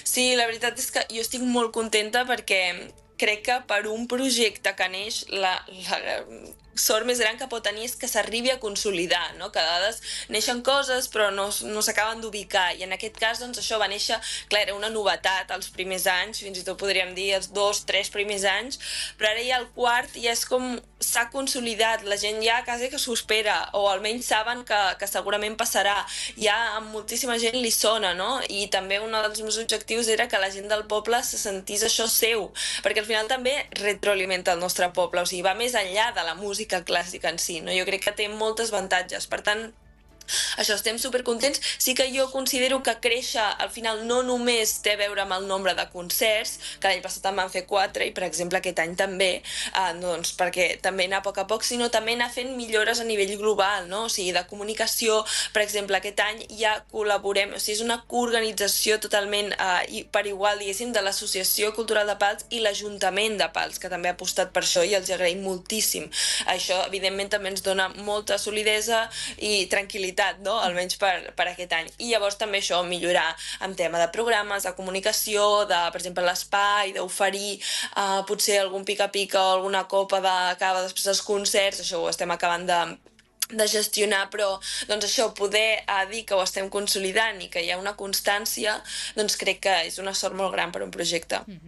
Sí, la veritat és que jo estic molt contenta perquè crec que per un projecte que neix, la sort més gran que pot tenir és que s'arribi a consolidar, no? Que a vegades neixen coses però no s'acaben d'ubicar, i en aquest cas doncs això va néixer, clar, era una novetat els primers anys, fins i tot podríem dir els 2, 3 primers anys, però ara ja el quart ja és com s'ha consolidat, la gent ja quasi que s'ho espera, o almenys saben que segurament passarà, ja a moltíssima gent li sona, no? I també un dels meus objectius era que la gent del poble se sentís això seu, perquè al final també retroalimenta el nostre poble, o sigui, va més enllà de la música clàssica en si, no? Jo crec que té moltes avantatges, per tant, això, estem supercontents. Sí que jo considero que créixer al final no només té a veure amb el nombre de concerts, que l'any passat en van fer 4 i per exemple aquest any també, doncs perquè també anar a poc, sinó també anar fent millores a nivell global, no? O sigui, de comunicació, per exemple, aquest any ja col·laborem, o sigui, és una coorganització totalment per igual, diguéssim, de l'Associació Cultural de Pals i l'Ajuntament de Pals, que també ha apostat per això i els agraïm moltíssim. Això, evidentment, també ens dona molta solidesa i tranquil·litat, no? Almenys per aquest any. I llavors també això, millorar en tema de programes, de comunicació, de, per exemple, l'espai, d'oferir potser algun pica-pica o alguna copa de cava després dels concerts, això ho estem acabant de gestionar, però doncs això, poder dir que ho estem consolidant i que hi ha una constància, doncs crec que és una sort molt gran per un projecte.